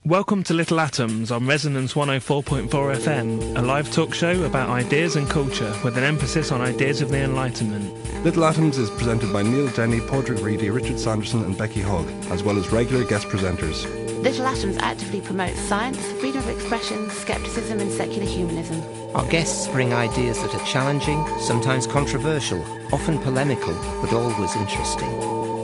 Welcome to Little Atoms on Resonance 104.4 FM, a live talk show about ideas and culture with an emphasis on ideas of the Enlightenment. Little Atoms is presented by Neil Denny, Padraig Reedy, Richard Sanderson and Becky Hogg, as well as regular guest presenters. Little Atoms actively promotes science, freedom of expression, scepticism and secular humanism. Our guests bring ideas that are challenging, sometimes controversial, often polemical, but always interesting.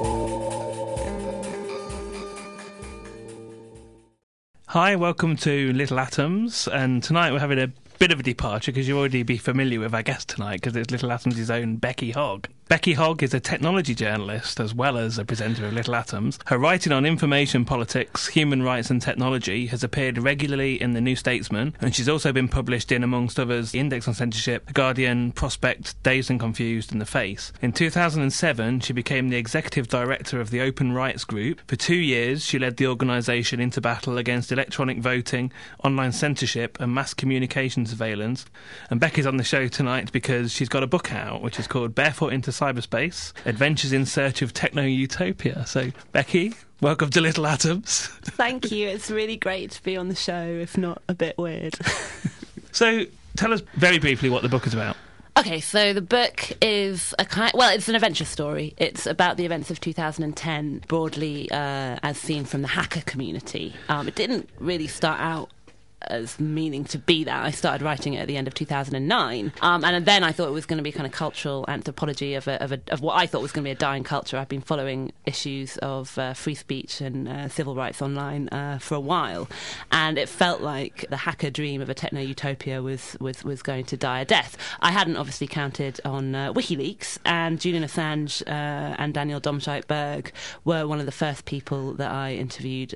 Hi, welcome to Little Atoms, and tonight we're having a bit of a departure because you'll already be familiar with our guest tonight because it's Little Atoms' own Becky Hogg. Becky Hogg is a technology journalist as well as a presenter of Little Atoms. Her writing on information politics, human rights and technology has appeared regularly in The New Statesman, and she's also been published in, amongst others, The Index on Censorship, The Guardian, Prospect, Dazed and Confused and The Face. In 2007, she became the executive director of the Open Rights Group. For 2 years, she led the organisation into battle against electronic voting, online censorship and mass communication surveillance. And Becky's on the show tonight because she's got a book out which is called Barefoot into Cyberspace, Adventures in Search of Techno-Utopia. So, Becky, welcome to Little Atoms. Thank you. It's really great to be on the show, if not a bit weird. So, tell us very briefly what the book is about. Okay, so the book is it's an adventure story. It's about the events of 2010, broadly as seen from the hacker community. It didn't really start out as meaning to be that. I started writing it at the end of 2009, and then I thought it was going to be kind of cultural anthropology of what I thought was going to be a dying culture. I've been following issues of free speech and civil rights online for a while, and it felt like the hacker dream of a techno-utopia was going to die a death. I hadn't obviously counted on WikiLeaks, and Julian Assange and Daniel Domscheit-Berg were some of the first people that I interviewed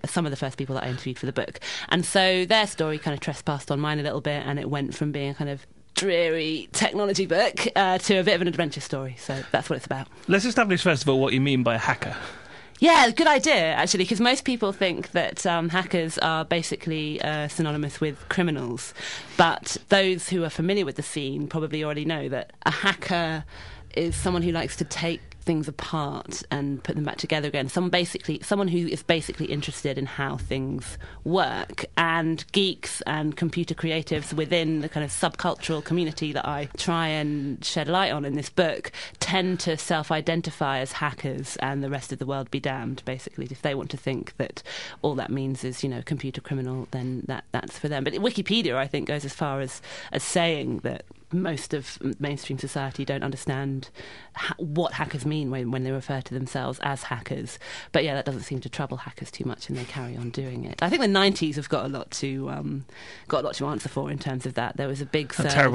for the book, and so their story kind of trespassed on mine a little bit, and it went from being a kind of dreary technology book to a bit of an adventure story. So that's what it's about. Let's establish first of all what you mean by a hacker. Yeah, good idea, actually, because most people think that hackers are basically synonymous with criminals. But those who are familiar with the scene probably already know that a hacker is someone who likes to take things apart and put them back together again. Someone who is basically interested in how things work. And geeks and computer creatives within the kind of subcultural community that I try and shed light on in this book tend to self-identify as hackers, and the rest of the world be damned, basically. If they want to think that all that means is, computer criminal, then that's for them. But Wikipedia, I think, goes as far as saying that most of mainstream society don't understand what hackers mean when they refer to themselves as hackers. But yeah, that doesn't seem to trouble hackers too much, and they carry on doing it. I think the 90s have got a lot to answer for in terms of that. There was a big surge terrible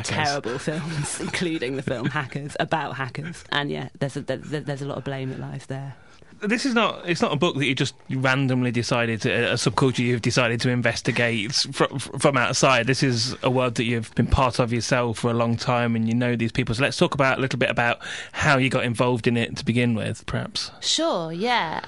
films, including the film Hackers, about hackers. And yeah, there's a lot of blame that lies there. It's not a book that you randomly decided a subculture you've decided to investigate from outside. This is a world that you've been part of yourself for a long time, and you know these people. So let's talk a little bit about how you got involved in it to begin with, perhaps. Sure, yeah.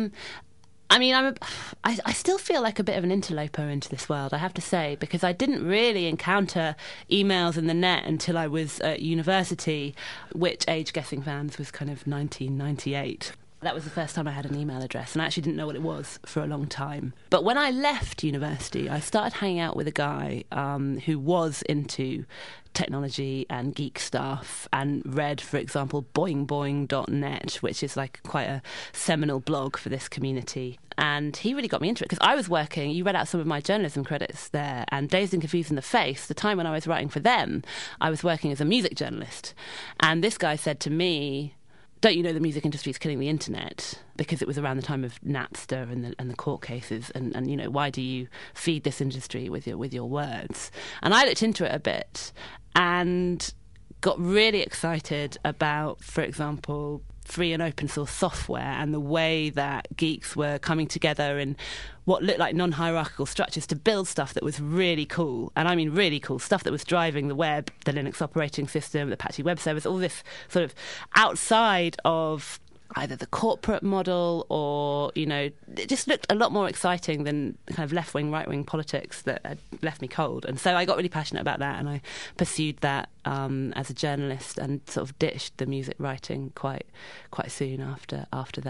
I still feel like a bit of an interloper into this world, I have to say, because I didn't really encounter emails in the net until I was at university, which, age guessing fans, was kind of 1998. That was the first time I had an email address, and I actually didn't know what it was for a long time. But when I left university, I started hanging out with a guy who was into technology and geek stuff and read, for example, boingboing.net, which is like quite a seminal blog for this community. And he really got me into it because I was working, you read out some of my journalism credits there, and Dazed and Confused in The Face, the time when I was writing for them, I was working as a music journalist. And this guy said to me, don't you know the music industry is killing the internet? Because it was around the time of Napster and the court cases, and why do you feed this industry with your words? And I looked into it a bit and got really excited about, for example, free and open source software and the way that geeks were coming together in what looked like non-hierarchical structures to build stuff that was really cool. And I mean really cool, stuff that was driving the web, the Linux operating system, the Apache web service, all this sort of outside of either the corporate model or, it just looked a lot more exciting than the kind of left-wing, right-wing politics that had left me cold. And so I got really passionate about that, and I pursued that as a journalist and sort of ditched the music writing quite soon after that.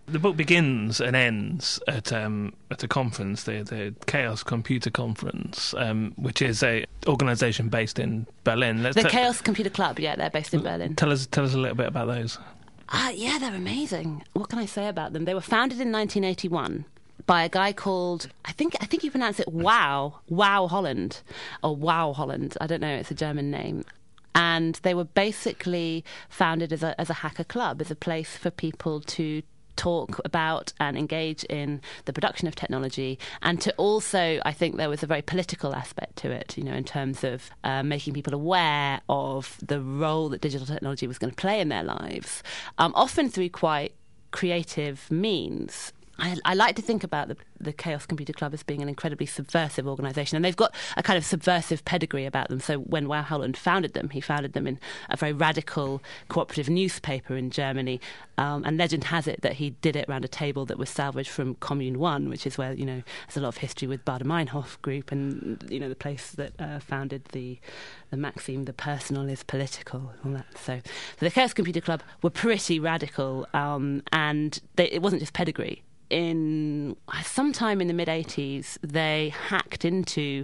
The book begins and ends at a conference, the Chaos Computer Conference, which is a organisation based in Berlin. The Chaos Computer Club, yeah, they're based in Berlin. Tell us a little bit about those. Yeah, they're amazing. What can I say about them? They were founded in 1981 by a guy called, I think you pronounce it Wow Holland, or Wow Holland. I don't know, it's a German name. And they were basically founded as a hacker club, as a place for people to talk about and engage in the production of technology, and to also, I think there was a very political aspect to it, in terms of making people aware of the role that digital technology was going to play in their lives, often through quite creative means. I like to think about the Chaos Computer Club as being an incredibly subversive organisation, and they've got a kind of subversive pedigree about them. So when Wow Holland founded them, he founded them in a very radical cooperative newspaper in Germany, and legend has it that he did it around a table that was salvaged from Commune 1, which is where, there's a lot of history with Baader-Meinhof group, and, the place that founded the maxim, the personal is political, all that. So the Chaos Computer Club were pretty radical, and it wasn't just pedigree. Sometime in the mid-80s, they hacked into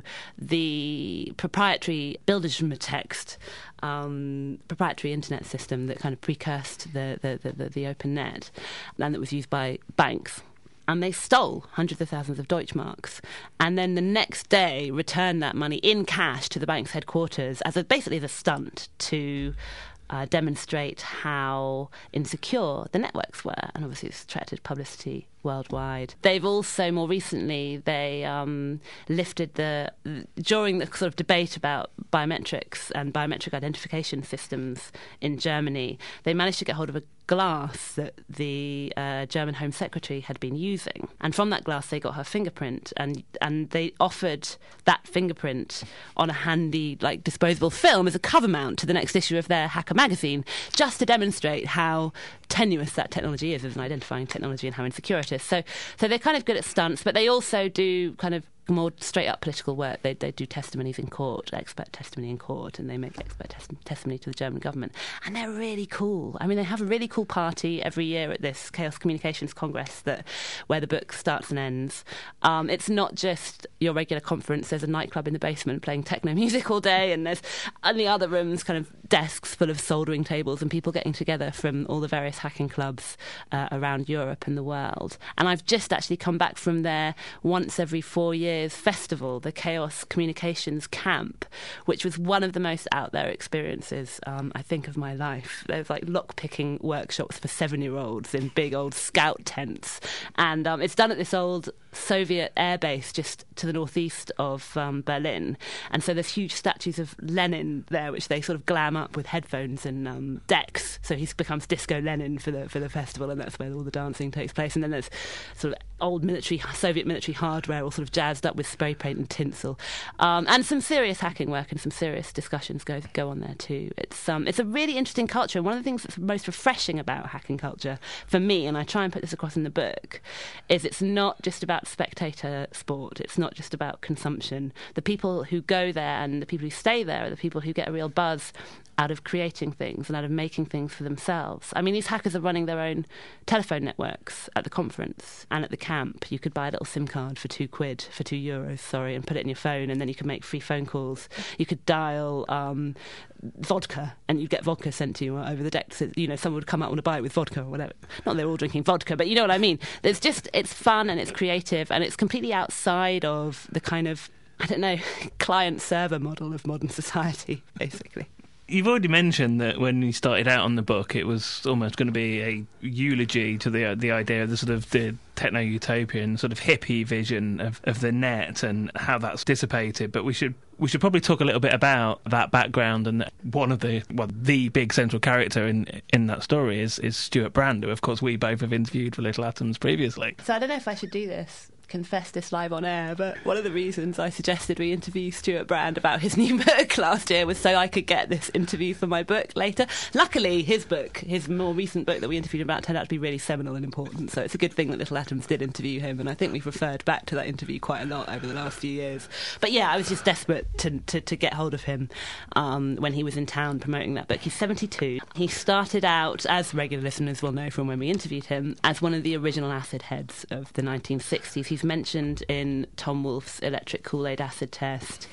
the proprietary Bilderschattentext, proprietary internet system that kind of precursed the open net, and that was used by banks. And they stole hundreds of thousands of Deutschmarks, and then the next day returned that money in cash to the bank's headquarters basically as a stunt to demonstrate how insecure the networks were, and obviously it's attracted publicity worldwide. They've also, more recently, lifted during the sort of debate about biometrics and biometric identification systems in Germany, they managed to get hold of a glass that the German Home Secretary had been using, and from that glass they got her fingerprint, and they offered that fingerprint on a handy disposable film as a cover mount to the next issue of their Hacker magazine, just to demonstrate how tenuous that technology is as an identifying technology and how insecure it is. So they're kind of good at stunts, but they also do kind of more straight up political work. They do testimonies in court, expert testimony in court, and they make expert testimony to the German government. And they're really cool. I mean, they have a really cool party every year at this Chaos Communications Congress where the book starts and ends. It's not just your regular conference. There's a nightclub in the basement playing techno music all day, and there's in the other rooms kind of desks full of soldering tables and people getting together from all the various hacking clubs around Europe and the world. And I've just actually come back from their once every 4 years festival, the Chaos Communications Camp, which was one of the most out there experiences, I think, of my life. There's lock-picking workshops for 7-year-olds in big old scout tents, and it's done at this old Soviet airbase just to the northeast of Berlin, and so there's huge statues of Lenin there, which they sort of glam up with headphones and decks, so he becomes Disco Lenin for the festival, and that's where all the dancing takes place. And then there's sort of old Soviet military hardware all sort of jazzed up with spray paint and tinsel, and some serious hacking work and some serious discussions go on there too. It's a really interesting culture, and one of the things that's most refreshing about hacking culture for me, and I try and put this across in the book, is it's not just about spectator sport. It's not just about consumption. The people who go there and the people who stay there are the people who get a real buzz out of creating things and out of making things for themselves. I mean, these hackers are running their own telephone networks at the conference and at the camp. You could buy a little SIM card for €2, and put it in your phone, and then you could make free phone calls. You could dial vodka, and you'd get vodka sent to you over the deck. So, someone would come out and want to buy it with vodka or whatever. Not they're all drinking vodka, but you know what I mean. It's fun and it's creative, and it's completely outside of the kind of, client-server model of modern society, basically. You've already mentioned that when you started out on the book, it was almost going to be a eulogy to the idea of the sort of the techno-utopian sort of hippie vision of the net and how that's dissipated. But we should probably talk a little bit about that background, and one of the big central character in that story is Stuart Brand, who of course we both have interviewed for Little Atoms previously. So I don't know if I should do this. confess this live on air, but one of the reasons I suggested we interview Stuart Brand about his new book last year was so I could get this interview for my book later. Luckily, his book, his more recent book that we interviewed him about, turned out to be really seminal and important, so it's a good thing that Little Atoms did interview him, and I think we've referred back to that interview quite a lot over the last few years. But yeah, I was just desperate to get hold of him when he was in town promoting that book. He's 72. He started out, as regular listeners will know from when we interviewed him, as one of the original acid heads of the 1960s. He's mentioned in Tom Wolfe's Electric Kool-Aid Acid Test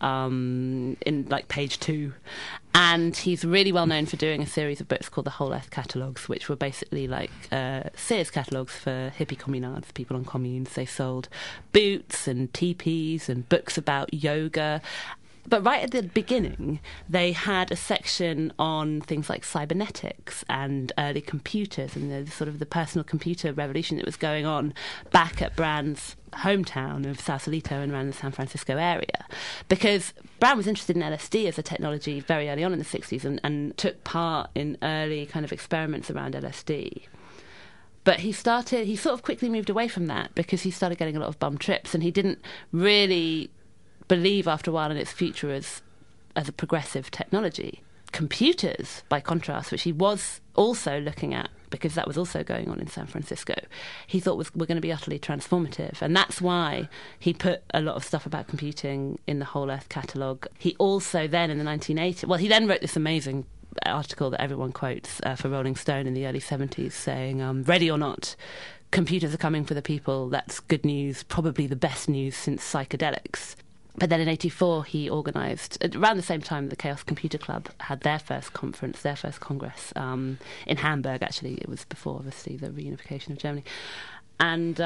in like page 2. And he's really well known for doing a series of books called the Whole Earth Catalogues, which were basically like Sears catalogues for hippie communards, people on communes. They sold boots and teepees and books about yoga. But right at the beginning, they had a section on things like cybernetics and early computers and the sort of the personal computer revolution that was going on back at Brand's hometown of Sausalito and around the San Francisco area. Because Brand was interested in LSD as a technology very early on in the 60s and took part in early kind of experiments around LSD. But he sort of quickly moved away from that because he started getting a lot of bum trips, and he didn't really believe after a while in its future as a progressive technology. Computers, by contrast, which he was also looking at because that was also going on in San Francisco, he thought were going to be utterly transformative. And that's why he put a lot of stuff about computing in the Whole Earth Catalogue. He also then, in the 1980s, well, he then wrote this amazing article that everyone quotes for Rolling Stone in the early 70s saying, ready or not, computers are coming for the people. That's good news, probably the best news since psychedelics. But then in 1984, he organised, around the same time the Chaos Computer Club had their first conference, their first congress, in Hamburg, actually. It was before, obviously, the reunification of Germany. And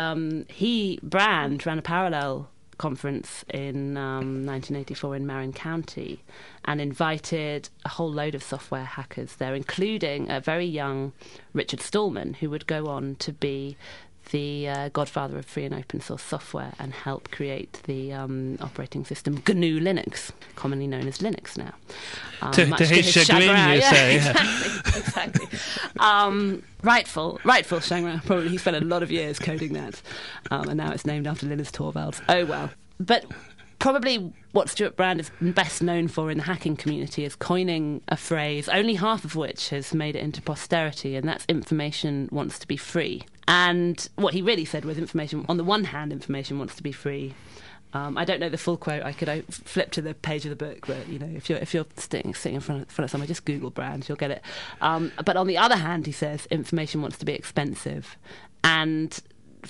Brand, ran a parallel conference in 1984 in Marin County and invited a whole load of software hackers there, including a very young Richard Stallman, who would go on to be the godfather of free and open source software and help create the operating system GNU Linux, commonly known as Linux now. To his chagrin, you say. Exactly. Rightful chagrin. Probably he spent a lot of years coding that, and now it's named after Linus Torvalds. Oh well. But probably what Stuart Brand is best known for in the hacking community is coining a phrase, only half of which has made it into posterity, and that's information wants to be free. And what he really said was on the one hand, information wants to be free. I don't know the full quote. I could flip to the page of the book, but if you're sitting in front of someone, just Google Brand, you'll get it. But on the other hand, he says information wants to be expensive, and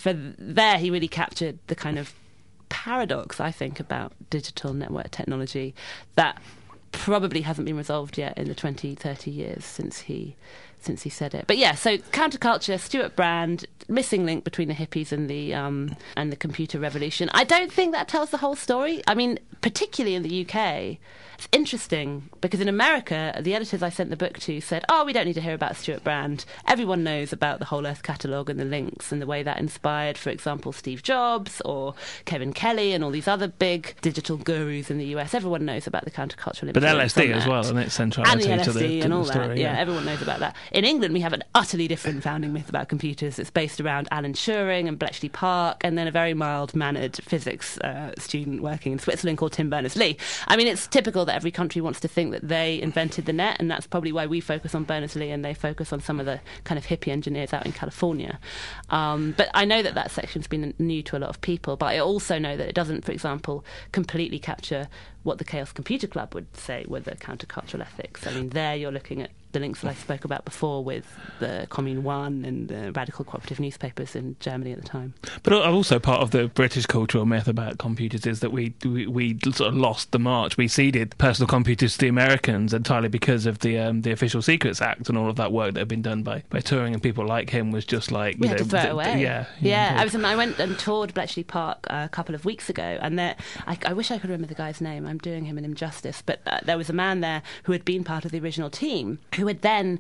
he really captured the kind of paradox, I think, about digital network technology that probably hasn't been resolved yet in the 20, 30 years since he said it. But yeah, so counterculture, Stuart Brand, missing link between the hippies and the computer revolution. I don't think that tells the whole story. I mean, particularly in the UK, it's interesting because in America, the editors I sent the book to said, we don't need to hear about Stuart Brand. Everyone knows about the Whole Earth Catalogue and the links and the way that inspired, for example, Steve Jobs or Kevin Kelly and all these other big digital gurus in the US. Everyone knows about the countercultural influence. But LSD as well, and its centrality and the LSD to the and all story. That. Yeah, everyone knows about that. In England, we have an utterly different founding myth about computers. It's based around Alan Turing and Bletchley Park, and then a very mild-mannered physics student working in Switzerland called Tim Berners-Lee. I mean, it's typical that every country wants to think that they invented the net, and that's probably why we focus on Berners-Lee and they focus on some of the kind of hippie engineers out in California. But I know that section's been new to a lot of people, but I also know that it doesn't, for example, completely capture what the Chaos Computer Club would say were the countercultural ethics. I mean, there you're looking at the links that I spoke about before with the Commune One and the radical cooperative newspapers in Germany at the time. But also part of the British cultural myth about computers is that we sort of lost the march. We ceded personal computers to the Americans entirely because of the Official Secrets Act and all of that work that had been done by Turing, and people like him was just like... We had to throw it away. Yeah. I went and toured Bletchley Park a couple of weeks ago, and I wish I could remember the guy's name. I'm doing him an injustice, but there was a man there who had been part of the original team who had then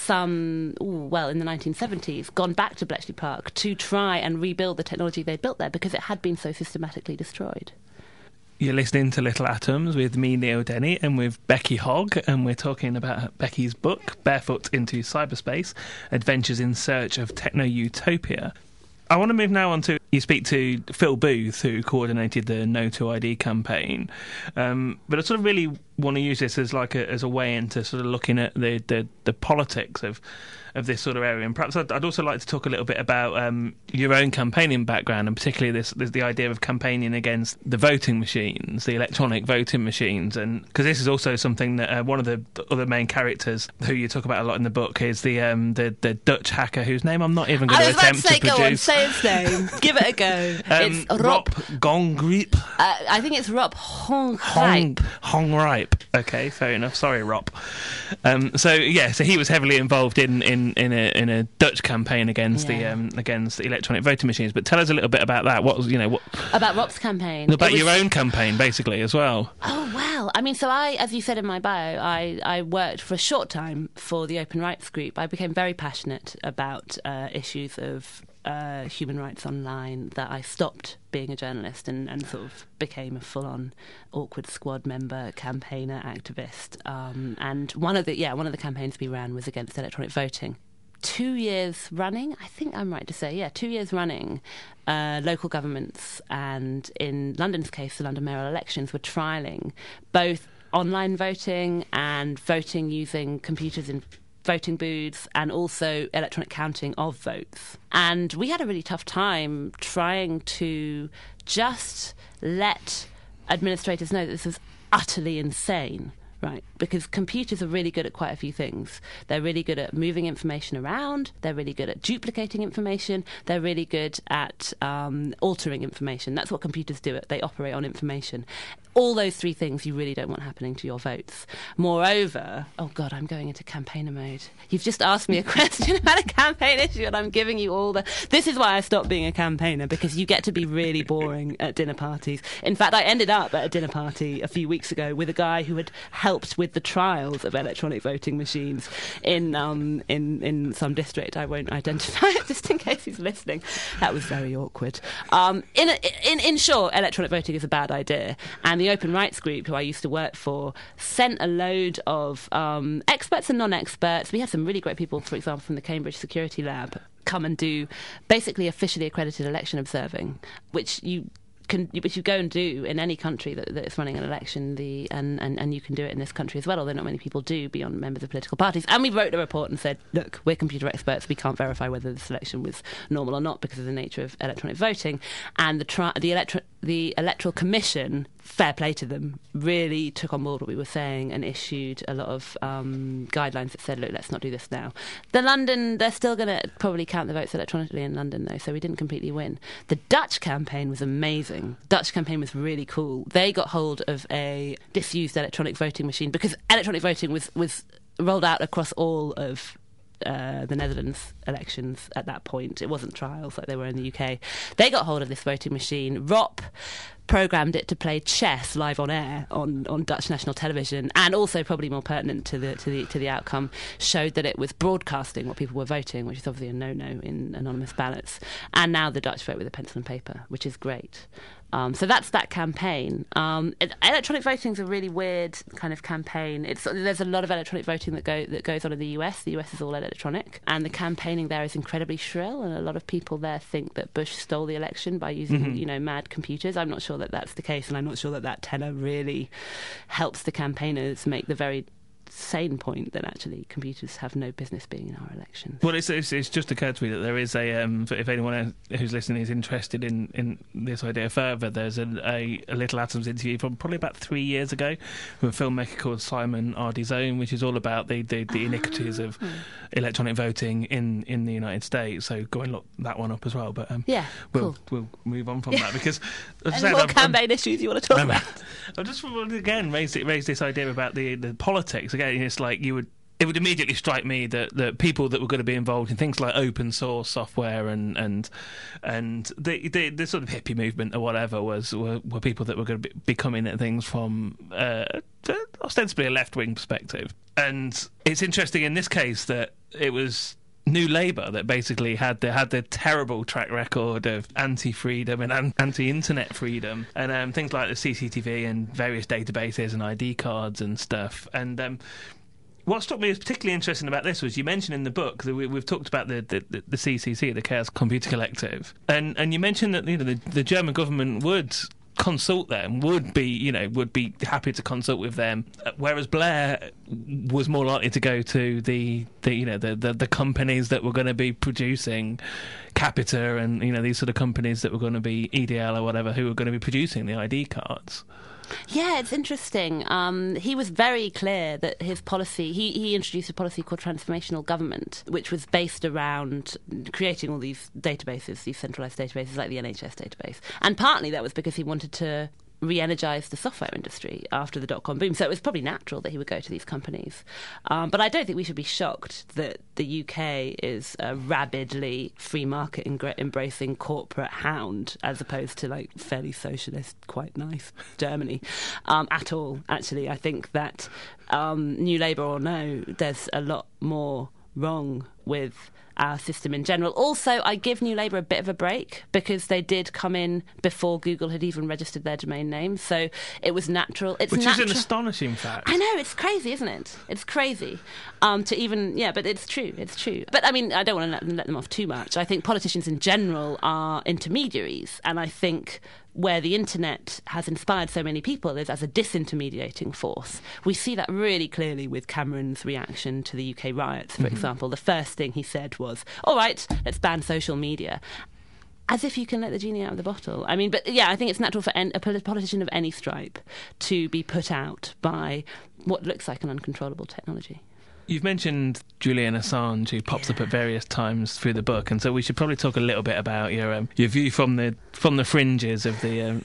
in the 1970s gone back to Bletchley Park to try and rebuild the technology they built there because it had been so systematically destroyed. You're listening to Little Atoms with me, Neil Denny, and with Becky Hogg, and we're talking about Becky's book, Barefoot into Cyberspace, Adventures in Search of Techno-Utopia. I want to move now on to, you speak to Phil Booth, who coordinated the No to ID campaign, but I sort of really want to use this as as a way into sort of looking at the politics of this sort of area. And perhaps I'd also like to talk a little bit about your own campaigning background, and particularly the idea of campaigning against the voting machines, the electronic voting machines, and because this is also something that one of the other main characters who you talk about a lot in the book is the Dutch hacker whose name I'm not even going to attempt to produce. Go on, say his name. Give it a go. It's Rob Gongriep. I think it's Rob Hongrijp. Hongrijp. Okay, fair enough. Sorry, Rob. So he was heavily involved in a Dutch campaign against the electronic voting machines. But tell us a little bit about that. What about Rob's campaign? About your own campaign, basically, as well. Oh well, I mean, so as you said in my bio, I worked for a short time for the Open Rights Group. I became very passionate about issues of human rights online, that I stopped being a journalist and sort of became a full-on awkward squad member, campaigner, activist. And one of the campaigns we ran was against electronic voting. 2 years running, I think I'm right to say, 2 years running, local governments and, in London's case, the London mayoral elections, were trialling both online voting and voting using computers in voting booths, and also electronic counting of votes. And we had a really tough time trying to just let administrators know that this was utterly insane, right? Because computers are really good at quite a few things. They're really good at moving information around, they're really good at duplicating information, they're really good at altering information. That's what computers do. They operate on information. All those three things you really don't want happening to your votes. Moreover, oh God, I'm going into campaigner mode. You've just asked me a question about a campaign issue and I'm giving you all the... This is why I stopped being a campaigner, because you get to be really boring at dinner parties. In fact, I ended up at a dinner party a few weeks ago with a guy who had helped with the trials of electronic voting machines in some district. I won't identify it just in case he's listening. That was very awkward. In short, electronic voting is a bad idea. And the Open Rights Group, who I used to work for, sent a load of experts and non-experts. We had some really great people, for example, from the Cambridge Security Lab, come and do basically officially accredited election observing, which you go and do in any country that is running an election, and you can do it in this country as well, although not many people do beyond members of political parties. And we wrote a report and said, look, we're computer experts, we can't verify whether the selection was normal or not because of the nature of electronic voting. And the Electoral Commission, fair play to them, really took on board what we were saying and issued a lot of guidelines that said, look, let's not do this now. They're still going to probably count the votes electronically in London, though, so we didn't completely win. The Dutch campaign was amazing. Dutch campaign was really cool. They got hold of a disused electronic voting machine because electronic voting was rolled out across all of the Netherlands elections at that point. It wasn't trials like they were in the UK. They got hold of this voting machine. ROP programmed it to play chess live on air on Dutch national television, and also, probably more pertinent to the outcome, showed that it was broadcasting what people were voting, which is obviously a no-no in anonymous ballots. And now the Dutch vote with a pencil and paper, which is great. So that's that campaign. Electronic voting is a really weird kind of campaign. There's a lot of electronic voting that goes on in the US. The US is all electronic, and the campaigning there is incredibly shrill. And a lot of people there think that Bush stole the election by using, mad computers. I'm not sure that that's the case, and I'm not sure that tenor really helps the campaigners make the very sane point that actually computers have no business being in our elections. Well, it's just occurred to me that there is if anyone who's listening is interested in this idea further, there's a Little Atoms interview from probably about 3 years ago with a filmmaker called Simon Ardizone, which is all about the iniquities of electronic voting in the United States. So go and look that one up as well. But we'll move on from that, because any more campaign issues you want to talk about? I just want to again raise this idea about the politics. Again, it's like it would immediately strike me that people that were going to be involved in things like open source software and the sort of hippie movement or whatever were people that were going to be coming at things from ostensibly a left-wing perspective. And it's interesting in this case that it was New Labour that basically had the terrible track record of anti-freedom and anti-internet freedom, and things like the CCTV and various databases and ID cards and stuff. And What struck me as particularly interesting about this was you mentioned in the book that we've talked about the CCC, the Chaos Computer Collective, and you mentioned that the German government would consult them, would be happy to consult with them, whereas Blair was more likely to go to the companies that were going to be producing Capita and these sort of companies that were going to be EDL or whatever, who were going to be producing the ID cards. Yeah, it's interesting. He was very clear that his policy, he introduced a policy called transformational government, which was based around creating all these databases, these centralised databases like the NHS database. And partly that was because he wanted to re-energise the software industry after the dot-com boom. So it was probably natural that he would go to these companies. But I don't think we should be shocked that the UK is a rabidly free market embracing corporate hound as opposed to like fairly socialist, quite nice Germany at all. Actually, I think that New Labour or no, there's a lot more wrong with our system in general. Also, I give New Labour a bit of a break because they did come in before Google had even registered their domain name, so it was natural. Which is an astonishing fact. I know, it's crazy, isn't it? It's crazy to even, but it's true. But I mean, I don't want to let them off too much. I think politicians in general are intermediaries, and I think where the internet has inspired so many people is as a disintermediating force. We see that really clearly with Cameron's reaction to the UK riots, for example. The first thing he said was, all right, let's ban social media. As if you can let the genie out of the bottle. I mean, but yeah, I think it's natural for a politician of any stripe to be put out by what looks like an uncontrollable technology. You've mentioned Julian Assange, who pops up at various times through the book, and so we should probably talk a little bit about your view from the fringes of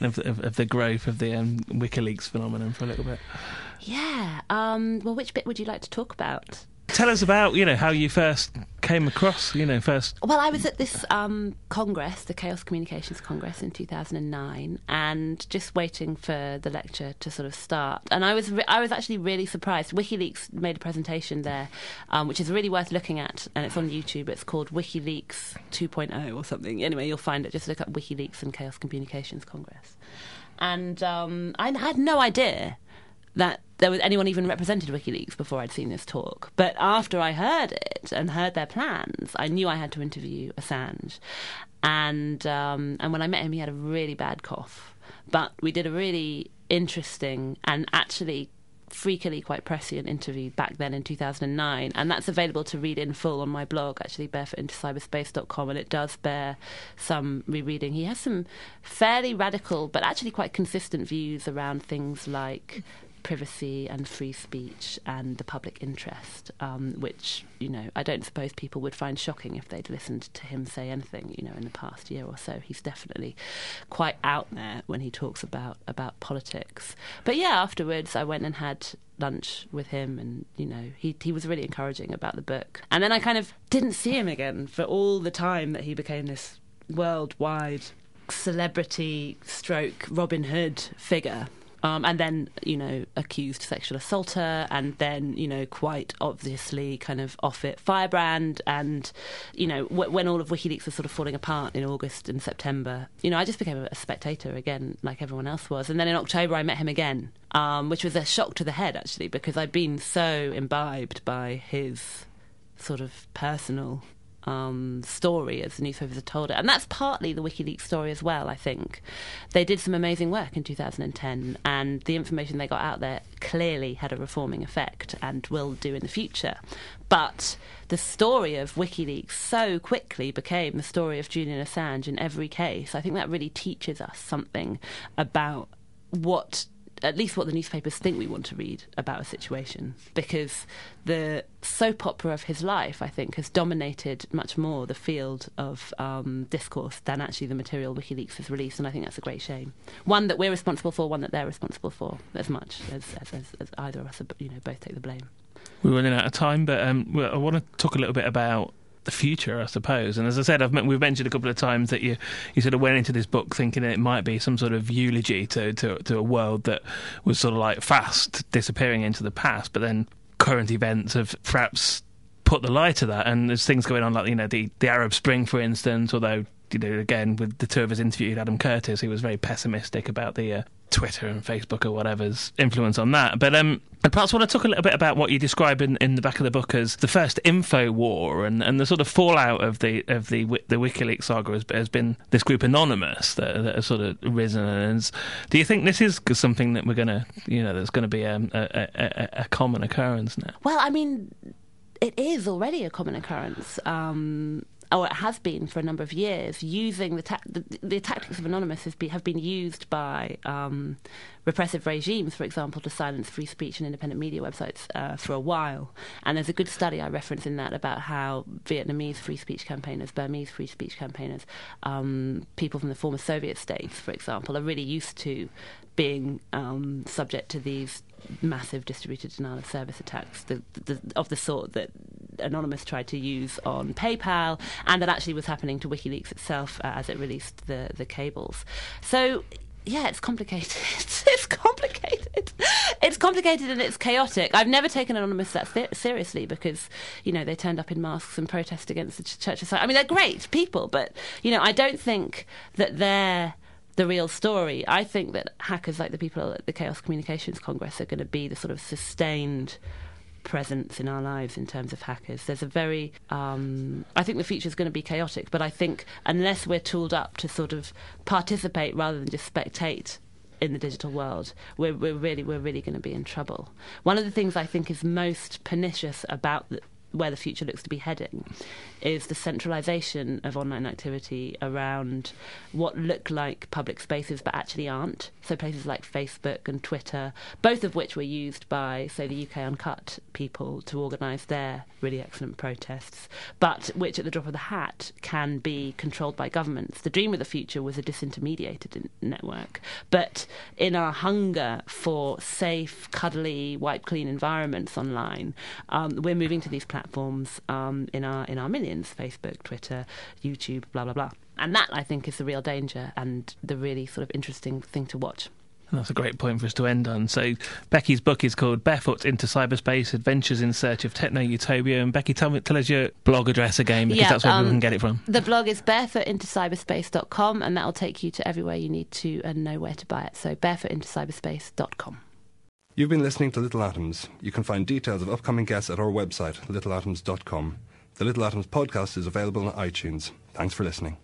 the growth of the WikiLeaks phenomenon for a little bit. Yeah. Well, which bit would you like to talk about? Tell us about how you first came across first. Well, I was at this Congress, the Chaos Communications Congress in 2009, and just waiting for the lecture to sort of start. And I was actually really surprised. WikiLeaks made a presentation there, which is really worth looking at, and it's on YouTube. It's called WikiLeaks 2.0 or something. Anyway, you'll find it. Just look up WikiLeaks and Chaos Communications Congress. And I had no idea that there was anyone even represented WikiLeaks before I'd seen this talk. But after I heard it and heard their plans, I knew I had to interview Assange. And when I met him, he had a really bad cough. But we did a really interesting and actually freakily quite prescient interview back then in 2009, and that's available to read in full on my blog, actually, barefootintocyberspace.com, and it does bear some rereading. He has some fairly radical but actually quite consistent views around things like privacy and free speech and the public interest, which, I don't suppose people would find shocking if they'd listened to him say anything, in the past year or so. He's definitely quite out there when he talks about politics. But yeah, afterwards I went and had lunch with him, and he was really encouraging about the book. And then I kind of didn't see him again for all the time that he became this worldwide celebrity stroke Robin Hood figure. And then, accused sexual assaulter, and then, quite obviously kind of off-it firebrand. And, when all of WikiLeaks was sort of falling apart in August and September, I just became a spectator again, like everyone else was. And then in October I met him again, which was a shock to the head, actually, because I'd been so imbibed by his sort of personal story as the newspapers had told it. And that's partly the WikiLeaks story as well, I think. They did some amazing work in 2010, and the information they got out there clearly had a reforming effect and will do in the future. But the story of WikiLeaks so quickly became the story of Julian Assange in every case. I think that really teaches us something about at least what the newspapers think we want to read about a situation, because the soap opera of his life, I think, has dominated much more the field of discourse than actually the material WikiLeaks has released, and I think that's a great shame. One that we're responsible for, one that they're responsible for, as much as either of us, both take the blame. We're running out of time, but I want to talk a little bit about the future, I suppose. And as I said, we've mentioned a couple of times that you sort of went into this book thinking that it might be some sort of eulogy to a world that was sort of like fast disappearing into the past, but then current events have perhaps put the light to that, and there's things going on like the Arab Spring, for instance, although again, with the two of us interviewed Adam Curtis, who was very pessimistic about the Twitter and Facebook or whatever's influence on that. But I perhaps want to talk a little bit about what you describe in the back of the book as the first info war, and the sort of fallout of the WikiLeaks saga has been this group Anonymous that has sort of risen. And do you think this is something that we're going to, there's going to be a common occurrence now? Well, I mean, it is already a common occurrence. Or it has been for a number of years, using the tactics of Anonymous have been used by repressive regimes, for example, to silence free speech and independent media websites for a while. And there's a good study I reference in that about how Vietnamese free speech campaigners, Burmese free speech campaigners, people from the former Soviet states, for example, are really used to being subject to these massive distributed denial of service attacks of the sort that Anonymous tried to use on PayPal, and that actually was happening to WikiLeaks itself as it released the cables. So, yeah, it's complicated. It's complicated. It's complicated and it's chaotic. I've never taken Anonymous that seriously because, they turned up in masks and protested against the Church of Science. I mean, they're great people, but, I don't think that they're the real story. I think that hackers like the people at the Chaos Communications Congress are going to be the sort of sustained presence in our lives in terms of hackers. There's a very... I think the future is going to be chaotic, but I think unless we're tooled up to sort of participate rather than just spectate in the digital world, we're really going to be in trouble. One of the things I think is most pernicious about where the future looks to be heading is the centralisation of online activity around what look like public spaces but actually aren't. So places like Facebook and Twitter, both of which were used by, say, the UK Uncut people to organise their really excellent protests, but which at the drop of the hat can be controlled by governments. The dream of the future was a disintermediated network. But in our hunger for safe, cuddly, wipe-clean environments online, we're moving to these platforms in our millions, Facebook, Twitter, YouTube, blah, blah, blah. And that, I think, is the real danger and the really sort of interesting thing to watch. And that's a great point for us to end on. So Becky's book is called Barefoot into Cyberspace, Adventures in Search of Techno-Utopia. And Becky, tell us your blog address again, because that's where people can get it from. The blog is barefootintocyberspace.com, and that'll take you to everywhere you need to and know where to buy it. So barefootintocyberspace.com. You've been listening to Little Atoms. You can find details of upcoming guests at our website, littleatoms.com. The Little Atoms podcast is available on iTunes. Thanks for listening.